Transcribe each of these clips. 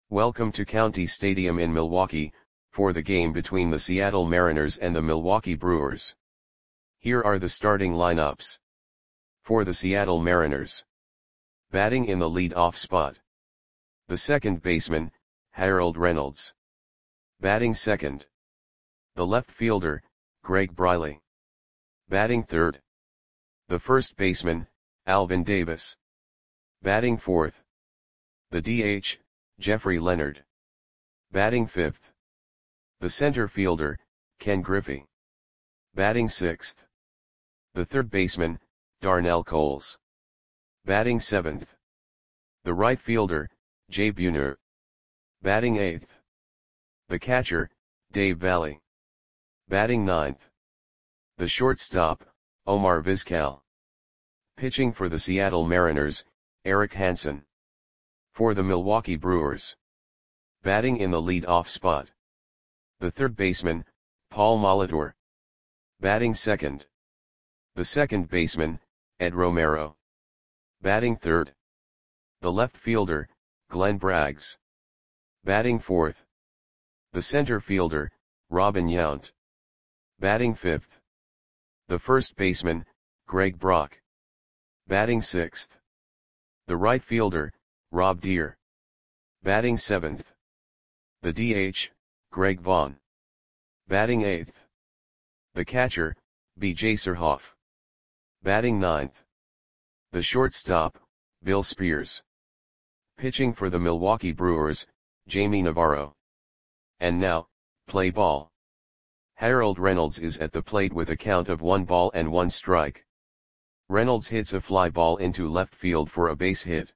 Welcome to County Stadium in Milwaukee, for the game between the Seattle Mariners and the Milwaukee Brewers. Here are the starting lineups. For the Seattle Mariners. Batting in the lead-off spot. The second baseman, Harold Reynolds. Batting second. The left fielder, Greg Briley. Batting third. The first baseman, Alvin Davis. Batting fourth. The DH, Jeffrey Leonard. Batting fifth. The center fielder, Ken Griffey. Batting sixth. The third baseman, Darnell Coles. Batting seventh. The right fielder, Jay Buhner. Batting eighth. The catcher, Dave Valle. Batting ninth. The shortstop, Omar Vizquel. Pitching for the Seattle Mariners, Eric Hansen. For the Milwaukee Brewers. Batting in the lead-off spot. The third baseman, Paul Molitor. Batting second. The second baseman, Ed Romero. Batting third. The left fielder, Glenn Braggs. Batting fourth. The center fielder, Robin Yount. Batting fifth. The first baseman, Greg Brock. Batting sixth. The right fielder, Rob Deer. Batting seventh. The DH, Greg Vaughn. Batting eighth. The catcher, B.J. Surhoff. Batting ninth. The shortstop, Bill Spears. Pitching for the Milwaukee Brewers, Jamie Navarro. And now, play ball. Harold Reynolds is at the plate with a count of 1 strike. Reynolds hits a fly ball into left field for a base hit.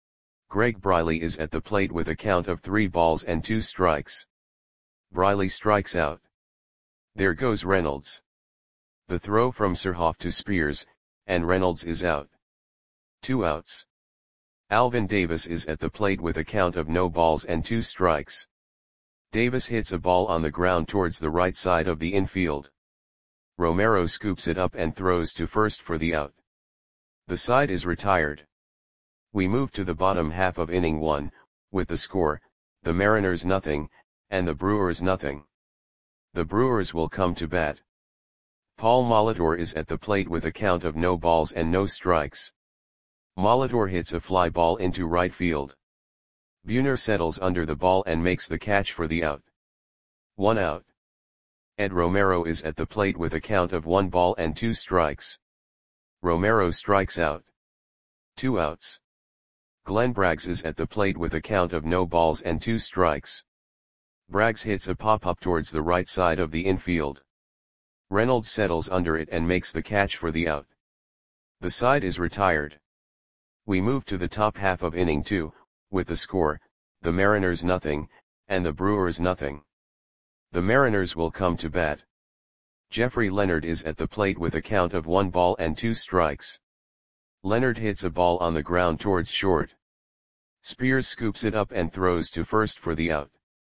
Greg Briley is at the plate with a count of 3 strikes. Briley strikes out. There goes Reynolds. The throw from Surhoff to Spears, and Reynolds is out. 2 outs. Alvin Davis is at the plate with a count of 2 strikes. Davis hits a ball on the ground towards the right side of the infield. Romero scoops it up and throws to first for the out. The side is retired. We move to the bottom half of inning 1, with the score, the Mariners 0, and the Brewers 0. The Brewers will come to bat. Paul Molitor is at the plate with a count of 0 strikes. Molitor hits a fly ball into right field. Buhner settles under the ball and makes the catch for the out. 1 out. Ed Romero is at the plate with a count of 1 strikes. Romero strikes out. 2 outs. Glenn Braggs is at the plate with a count of 2 strikes. Braggs hits a pop-up towards the right side of the infield. Reynolds settles under it and makes the catch for the out. The side is retired. We move to the top half of inning 2, with the score, the Mariners 0, and the Brewers 0. The Mariners will come to bat. Jeffrey Leonard is at the plate with a count of 1 strikes. Leonard hits a ball on the ground towards short. Spears scoops it up and throws to first for the out.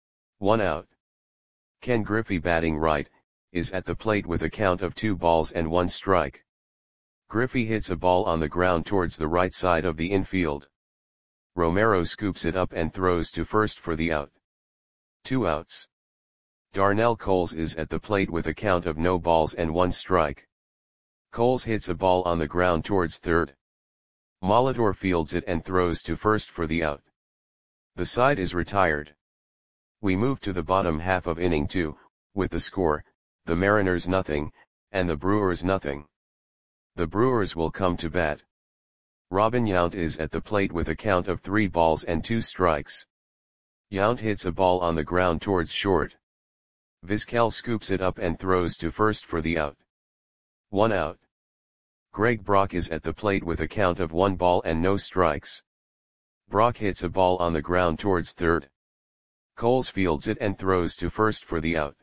1 out. Ken Griffey, batting right, is at the plate with a count of 2 strike. Griffey hits a ball on the ground towards the right side of the infield. Romero scoops it up and throws to first for the out. 2 outs. Darnell Coles is at the plate with a count of 1 strike. Coles hits a ball on the ground towards third. Molitor fields it and throws to first for the out. The side is retired. We move to the bottom half of inning 2, with the score, the Mariners 0, and the Brewers 0. The Brewers will come to bat. Robin Yount is at the plate with a count of 3 strikes. Yount hits a ball on the ground towards short. Vizquel scoops it up and throws to first for the out. 1 out. Greg Brock is at the plate with a count of 1 strikes. Brock hits a ball on the ground towards third. Coles fields it and throws to first for the out.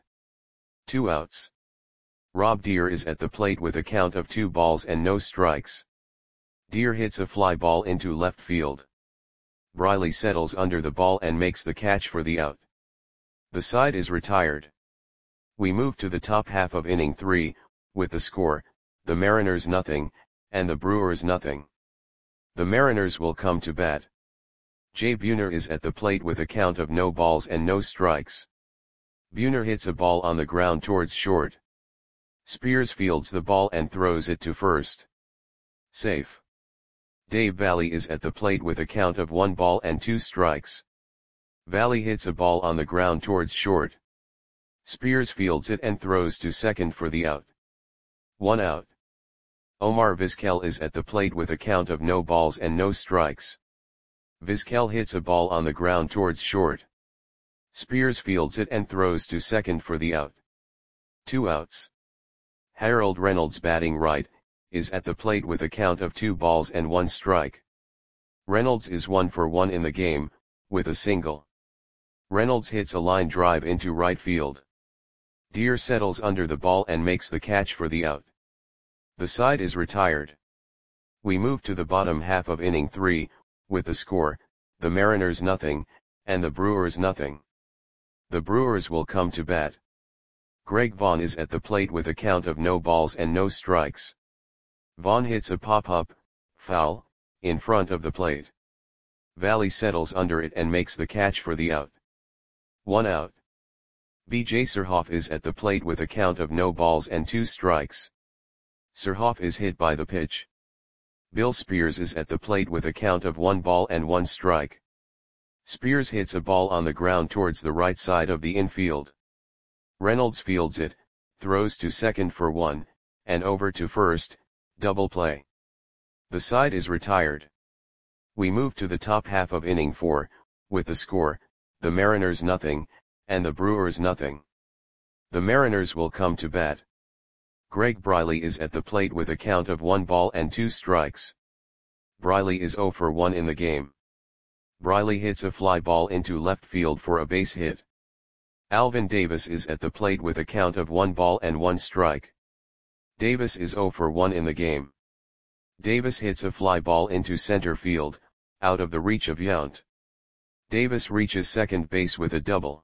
2 outs. Rob Deer is at the plate with a count of 2 strikes. Deer hits a fly ball into left field. Briley settles under the ball and makes the catch for the out. The side is retired. We move to the top half of inning 3, with the score, the Mariners 0, and the Brewers 0. The Mariners will come to bat. Jay Buhner is at the plate with a count of no balls and no strikes. Buhner hits a ball on the ground towards short. Spears fields the ball and throws it to first. Safe. Dave Valle is at the plate with a count of 1 ball and 2 strikes. Valle hits a ball on the ground towards short. Spears fields it and throws to second for the out. 1 out. Omar Vizquel is at the plate with a count of no balls and no strikes. Vizquel hits a ball on the ground towards short. Spears fields it and throws to second for the out. 2 outs. Harold Reynolds, batting right, is at the plate with a count of 2 balls and 1 strike. Reynolds is 1 for 1 in the game, with a single. Reynolds hits a line drive into right field. Deer settles under the ball and makes the catch for the out. The side is retired. We move to the bottom half of inning 3, with the score, the Mariners nothing, and the Brewers nothing. The Brewers will come to bat. Greg Vaughn is at the plate with a count of no balls and no strikes. Vaughn hits a pop-up, foul, in front of the plate. Valle settles under it and makes the catch for the out. 1 out. B.J. Surhoff is at the plate with a count of no balls and 2 strikes. Surhoff is hit by the pitch. Bill Spears is at the plate with a count of 1 ball and 1 strike. Spears hits a ball on the ground towards the right side of the infield. Reynolds fields it, throws to second for 1, and over to first, double play. The side is retired. We move to the top half of inning 4, with the score, the Mariners nothing, and the Brewers nothing. The Mariners will come to bat. Greg Briley is at the plate with a count of 1 ball and 2 strikes. Briley is 0 for 1 in the game. Briley hits a fly ball into left field for a base hit. Alvin Davis is at the plate with a count of 1 ball and 1 strike. Davis is 0 for 1 in the game. Davis hits a fly ball into center field, out of the reach of Yount. Davis reaches second base with a double.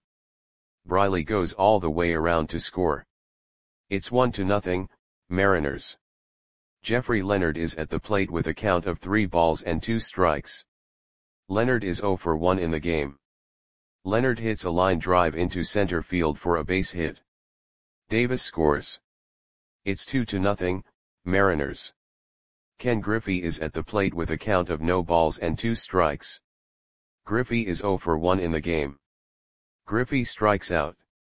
Briley goes all the way around to score. It's 1-0, Mariners. Jeffrey Leonard is at the plate with a count of 3 balls and 2 strikes. Leonard is 0 for 1 in the game. Leonard hits a line drive into center field for a base hit. Davis scores. It's 2-0, Mariners. Ken Griffey is at the plate with a count of no balls and 2 strikes. Griffey is 0 for 1 in the game. Griffey strikes out.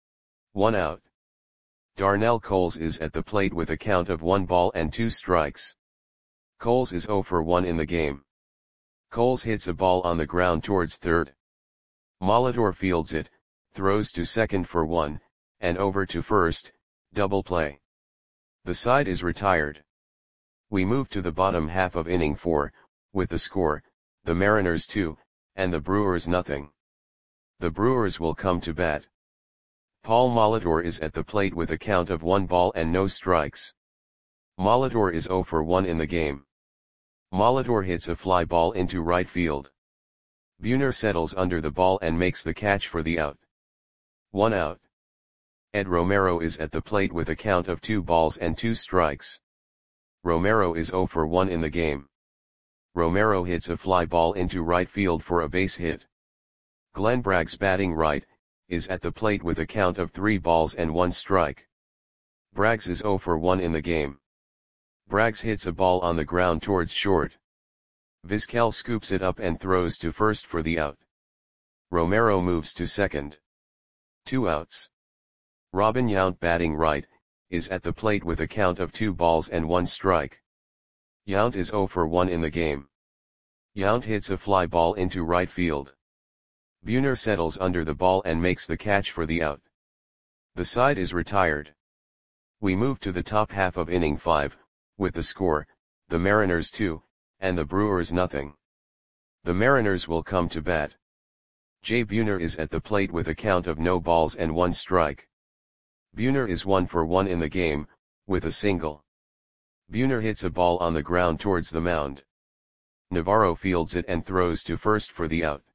1 out. Darnell Coles is at the plate with a count of 1 ball and 2 strikes. Coles is 0 for 1 in the game. Coles hits a ball on the ground towards third. Molitor fields it, throws to second for 1, and over to first, double play. The side is retired. We move to the bottom half of inning 4, with the score, the Mariners 2, and the Brewers nothing. The Brewers will come to bat. Paul Molitor is at the plate with a count of 1 ball and no strikes. Molitor is 0 for 1 in the game. Molitor hits a fly ball into right field. Buhner settles under the ball and makes the catch for the out. 1 out. Ed Romero is at the plate with a count of 2 balls and 2 strikes. Romero is 0 for 1 in the game. Romero hits a fly ball into right field for a base hit. Glenn Braggs, batting right, is at the plate with a count of 3 balls and 1 strike. Braggs is 0 for 1 in the game. Braggs hits a ball on the ground towards short. Vizquel scoops it up and throws to first for the out. Romero moves to second. 2 outs. Robin Yount, batting right, is at the plate with a count of 2 balls and 1 strike. Yount is 0 for 1 in the game. Yount hits a fly ball into right field. Buhner settles under the ball and makes the catch for the out. The side is retired. We move to the top half of inning 5, with the score, the Mariners 2, and the Brewers nothing. The Mariners will come to bat. Jay Buhner is at the plate with a count of no balls and 1 strike. Buhner is 1 for 1 in the game, with a single. Buhner hits a ball on the ground towards the mound. Navarro fields it and throws to first for the out.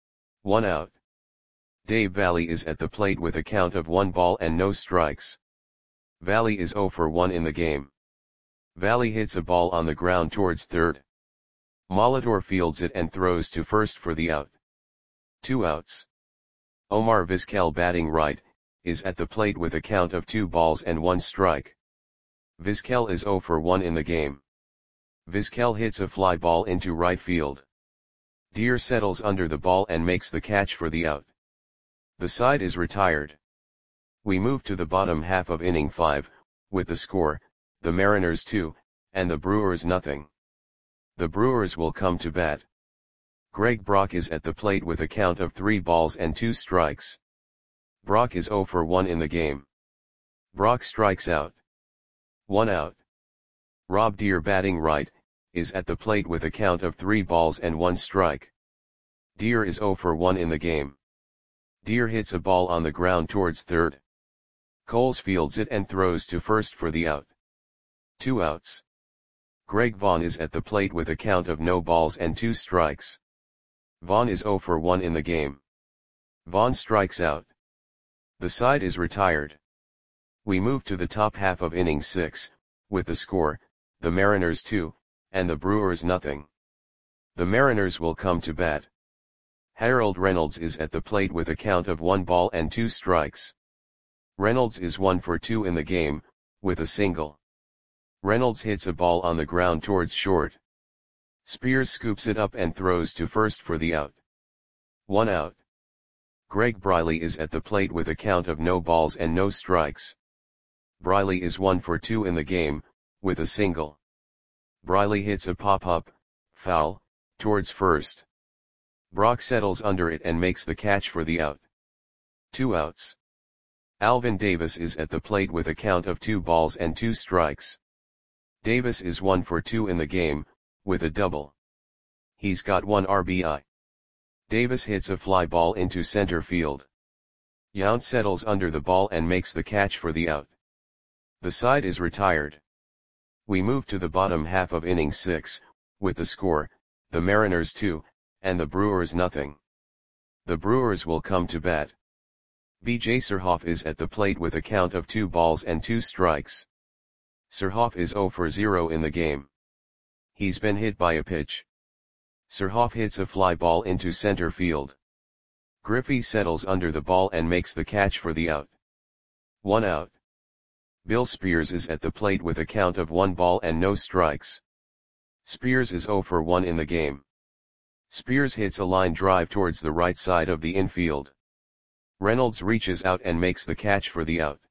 1 out. Dave Valle is at the plate with a count of 1 ball and no strikes. Valle is 0 for 1 in the game. Valle hits a ball on the ground towards third. Molitor fields it and throws to first for the out. 2 outs. Omar Vizquel batting right, is at the plate with a count of 2 balls and 1 strike. Vizquel is 0 for 1 in the game. Vizquel hits a fly ball into right field. Deer settles under the ball and makes the catch for the out. The side is retired. We move to the bottom half of inning 5, with the score, the Mariners 2, and the Brewers nothing. The Brewers will come to bat. Greg Brock is at the plate with a count of 3 balls and 2 strikes. Brock is 0 for 1 in the game. Brock strikes out. 1 out. Rob Deer batting right, is at the plate with a count of 3 balls and 1 strike. Deer is 0 for 1 in the game. Deer hits a ball on the ground towards third. Coles fields it and throws to first for the out. 2 outs. Greg Vaughn is at the plate with a count of no balls and 2 strikes. Vaughn is 0 for 1 in the game. Vaughn strikes out. The side is retired. We move to the top half of inning 6, with the score, the Mariners 2, and the Brewers nothing. The Mariners will come to bat. Harold Reynolds is at the plate with a count of 1 ball and 2 strikes. Reynolds is 1 for 2 in the game, with a single. Reynolds hits a ball on the ground towards short. Spears scoops it up and throws to first for the out. 1 out. Greg Briley is at the plate with a count of no balls and no strikes. Briley is 1 for 2 in the game, with a single. Briley hits a pop-up, foul, towards first. Brock settles under it and makes the catch for the out. 2 outs. Alvin Davis is at the plate with a count of 2 balls and 2 strikes. Davis is 1 for 2 in the game, with a double. He's got 1 RBI. Davis hits a fly ball into center field. Yount settles under the ball and makes the catch for the out. The side is retired. We move to the bottom half of inning 6, with the score, the Mariners 2, and the Brewers nothing. The Brewers will come to bat. B.J. Surhoff is at the plate with a count of 2 balls and 2 strikes. Surhoff is 0 for 0 in the game. He's been hit by a pitch. Surhoff hits a fly ball into center field. Griffey settles under the ball and makes the catch for the out. 1 out. Bill Spears is at the plate with a count of 1 ball and no strikes. Spears is 0 for 1 in the game. Spears hits a line drive towards the right side of the infield. Reynolds reaches out and makes the catch for the out.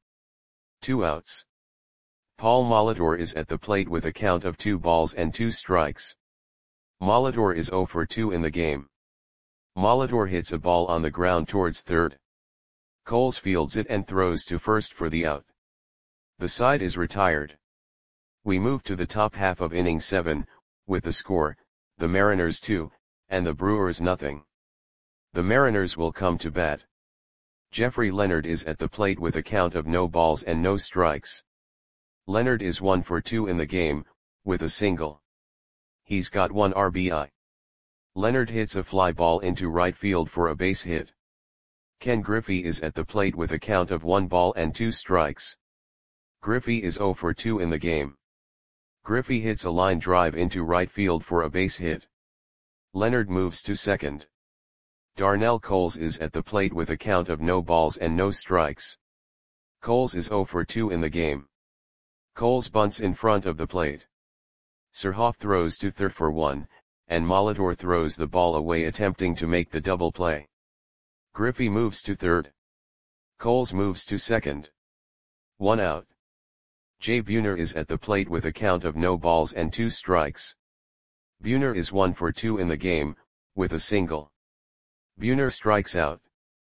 2 outs. Paul Molitor is at the plate with a count of 2 balls and 2 strikes. Molitor is 0 for 2 in the game. Molitor hits a ball on the ground towards third. Coles fields it and throws to first for the out. The side is retired. We move to the top half of inning 7, with the score, the Mariners 2, and the Brewers nothing. The Mariners will come to bat. Jeffrey Leonard is at the plate with a count of no balls and no strikes. Leonard is 1 for 2 in the game, with a single. He's got 1 RBI. Leonard hits a fly ball into right field for a base hit. Ken Griffey is at the plate with a count of 1 ball and 2 strikes. Griffey is 0 for 2 in the game. Griffey hits a line drive into right field for a base hit. Leonard moves to second. Darnell Coles is at the plate with a count of no balls and no strikes. Coles is 0 for 2 in the game. Coles bunts in front of the plate. Surhoff throws to third for 1, and Molitor throws the ball away attempting to make the double play. Griffey moves to third. Coles moves to second. 1 out. Jay Buhner is at the plate with a count of no balls and 2 strikes. Buhner is 1 for 2 in the game, with a single. Buhner strikes out.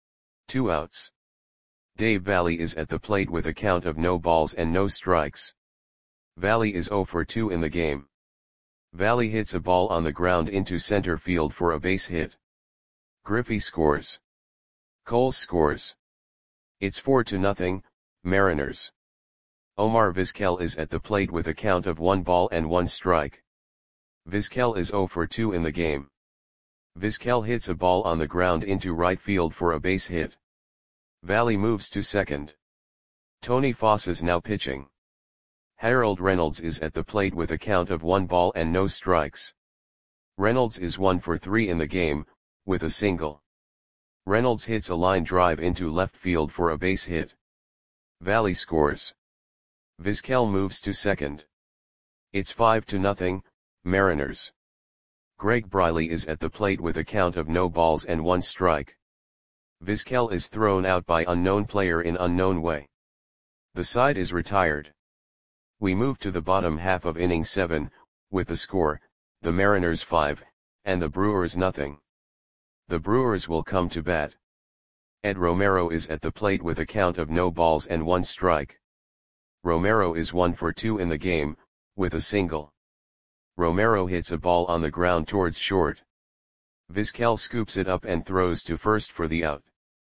2 outs. Dave Valle is at the plate with a count of no balls and no strikes. Valle is 0 for 2 in the game. Valle hits a ball on the ground into center field for a base hit. Griffey scores. Coles scores. It's 4-0, Mariners. Omar Vizquel is at the plate with a count of 1 ball and 1 strike. Vizquel is 0 for 2 in the game. Vizquel hits a ball on the ground into right field for a base hit. Valle moves to second. Tony Foss is now pitching. Harold Reynolds is at the plate with a count of 1 ball and no strikes. Reynolds is 1 for 3 in the game, with a single. Reynolds hits a line drive into left field for a base hit. Valley scores. Vizquel moves to second. It's 5-0, Mariners. Greg Briley is at the plate with a count of no balls and 1 strike. Vizquel is thrown out by unknown player in unknown way. The side is retired. We move to the bottom half of inning 7, with the score, the Mariners 5, and the Brewers nothing. The Brewers will come to bat. Ed Romero is at the plate with a count of no balls and 1 strike. Romero is 1 for 2 in the game, with a single. Romero hits a ball on the ground towards short. Vizquel scoops it up and throws to first for the out.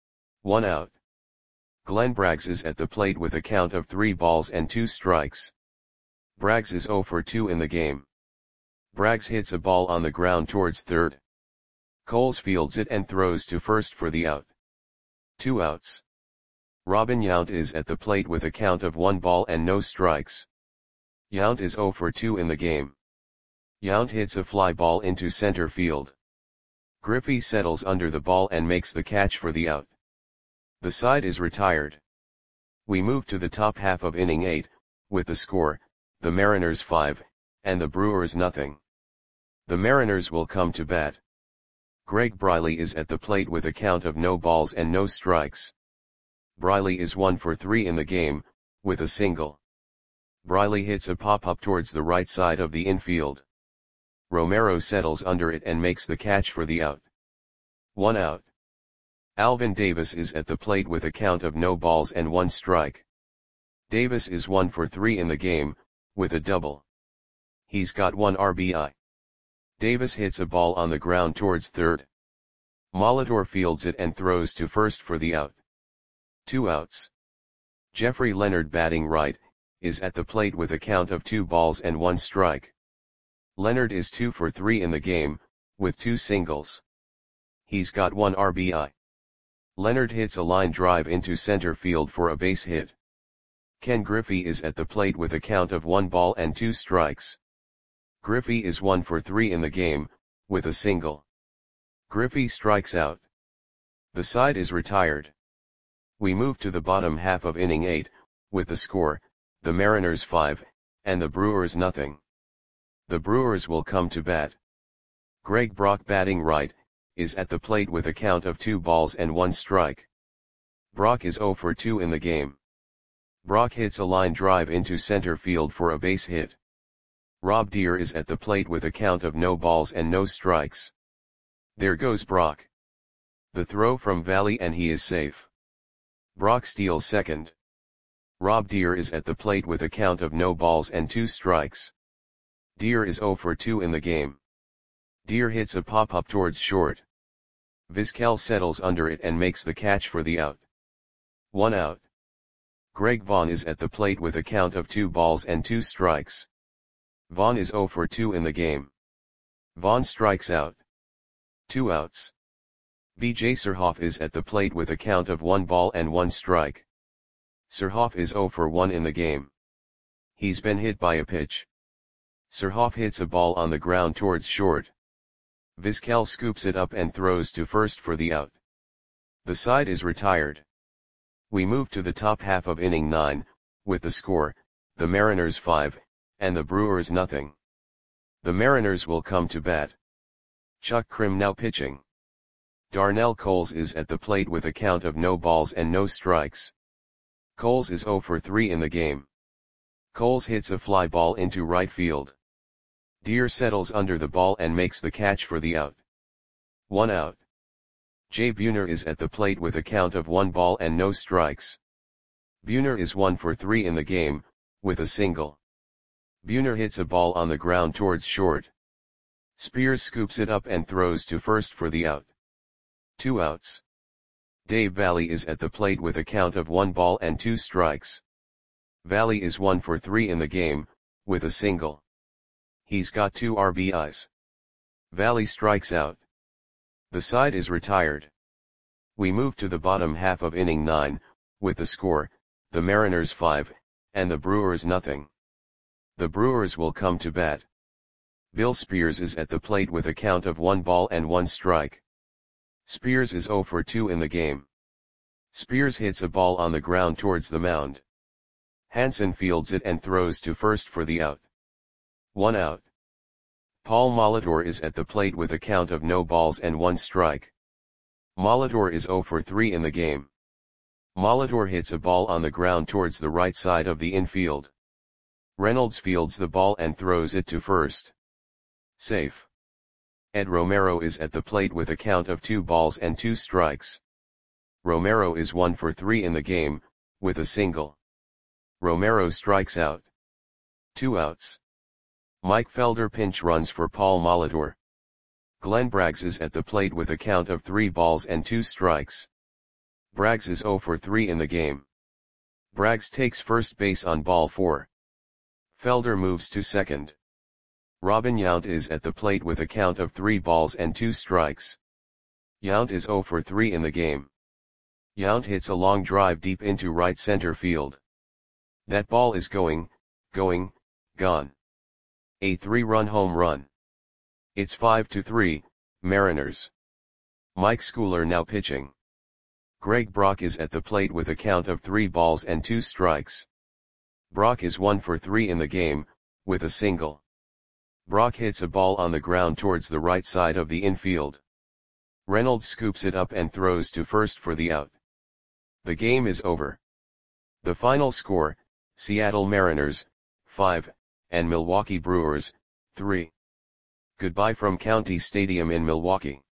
1 out. Glenn Braggs is at the plate with a count of 3 balls and 2 strikes. Braggs is 0 for 2 in the game. Braggs hits a ball on the ground towards third. Coles fields it and throws to first for the out. 2 outs. Robin Yount is at the plate with a count of 1 ball and no strikes. Yount is 0 for 2 in the game. Yount hits a fly ball into center field. Griffey settles under the ball and makes the catch for the out. The side is retired. We move to the top half of inning 8, with the score, the Mariners 5, and the Brewers nothing. The Mariners will come to bat. Greg Briley is at the plate with a count of no balls and no strikes. Briley is 1 for 3 in the game, with a single. Briley hits a pop-up towards the right side of the infield. Romero settles under it and makes the catch for the out. 1 out. Alvin Davis is at the plate with a count of no balls and 1 strike. Davis is 1 for 3 in the game, with a double. He's got 1 RBI. Davis hits a ball on the ground towards third. Molitor fields it and throws to first for the out. 2 outs. Jeffrey Leonard, batting right, is at the plate with a count of 2 balls and 1 strike. Leonard is 2 for 3 in the game, with 2 singles. He's got 1 RBI. Leonard hits a line drive into center field for a base hit. Ken Griffey is at the plate with a count of 1 ball and 2 strikes. Griffey is 1 for 3 in the game, with a single. Griffey strikes out. The side is retired. We move to the bottom half of inning 8, with the score, the Mariners 5, and the Brewers nothing. The Brewers will come to bat. Greg Brock, batting right, is at the plate with a count of 2 balls and 1 strike. Brock is 0 for 2 in the game. Brock hits a line drive into center field for a base hit. Rob Deere is at the plate with a count of no balls and no strikes. There goes Brock. The throw from Valley and he is safe. Brock steals second. Rob Deere is at the plate with a count of no balls and 2 strikes. Deere is 0 for 2 in the game. Deere hits a pop-up towards short. Vizquel settles under it and makes the catch for the out. 1 out. Greg Vaughn is at the plate with a count of 2 balls and 2 strikes. Vaughn is 0 for 2 in the game. Vaughn strikes out. 2 outs. B.J. Surhoff is at the plate with a count of 1 ball and 1 strike. Surhoff is 0 for 1 in the game. He's been hit by a pitch. Surhoff hits a ball on the ground towards short. Vizquel scoops it up and throws to first for the out. The side is retired. We move to the top half of inning 9, with the score, the Mariners 5, and the Brewers nothing. The Mariners will come to bat. Chuck Krim now pitching. Darnell Coles is at the plate with a count of no balls and no strikes. Coles is 0 for 3 in the game. Coles hits a fly ball into right field. Deere settles under the ball and makes the catch for the out. 1 out. Jay Buhner is at the plate with a count of 1 ball and no strikes. Buhner is 1 for 3 in the game, with a single. Buhner hits a ball on the ground towards short. Spears scoops it up and throws to first for the out. 2 outs. Dave Valley is at the plate with a count of 1 ball and 2 strikes. Valley is 1 for 3 in the game, with a single. He's got 2 RBIs. Valley strikes out. The side is retired. We move to the bottom half of inning 9, with the score, the Mariners 5, and the Brewers nothing. The Brewers will come to bat. Bill Spears is at the plate with a count of 1 ball and 1 strike. Spears is 0 for 2 in the game. Spears hits a ball on the ground towards the mound. Hansen fields it and throws to first for the out. 1 out. Paul Molitor is at the plate with a count of no balls and 1 strike. Molitor is 0 for 3 in the game. Molitor hits a ball on the ground towards the right side of the infield. Reynolds fields the ball and throws it to first. Safe. Ed Romero is at the plate with a count of 2 balls and 2 strikes. Romero is 1 for 3 in the game, with a single. Romero strikes out. 2 outs. Mike Felder pinch runs for Paul Molitor. Glenn Braggs is at the plate with a count of 3 balls and 2 strikes. Braggs is 0 for 3 in the game. Braggs takes first base on ball 4. Felder moves to second. Robin Yount is at the plate with a count of 3 balls and 2 strikes. Yount is 0 for 3 in the game. Yount hits a long drive deep into right center field. That ball is gone. A 3-run home run. It's 5-3, Mariners. Mike Schooler now pitching. Greg Brock is at the plate with a count of 3 balls and 2 strikes. Brock is 1 for 3 in the game, with a single. Brock hits a ball on the ground towards the right side of the infield. Reynolds scoops it up and throws to first for the out. The game is over. The final score, Seattle Mariners, 5, and Milwaukee Brewers, 3. Goodbye from County Stadium in Milwaukee.